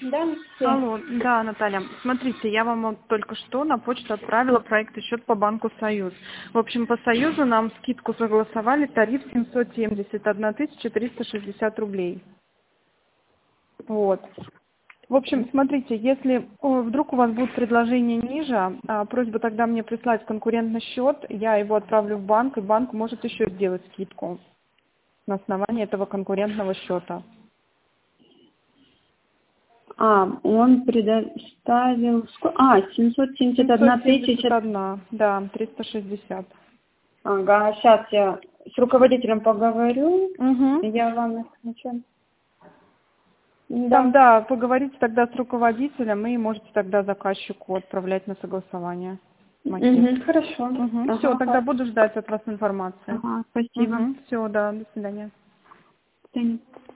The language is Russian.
Да, все. Алло, да, Наталья. Смотрите, я вам вот только что на почту отправила проект и счет по банку «Союз». В общем, по «Союзу» нам скидку согласовали, тариф 771 360 рублей. Вот. В общем, смотрите, если вдруг у вас будет предложение ниже, просьба тогда мне прислать конкурентный счет, я его отправлю в банк, и банк может еще сделать скидку на основании этого конкурентного счета. Он предоставил... 771 тысяча. 771, да, 360. Ага, сейчас я с руководителем поговорю. Угу. Я вам отвечу. Там, Да. да, поговорите тогда с руководителем и можете тогда заказчику отправлять на согласование макет. Хорошо. Угу. Все, Ага, тогда буду ждать от вас информации. спасибо. Угу. Все, да, до свидания. До свидания.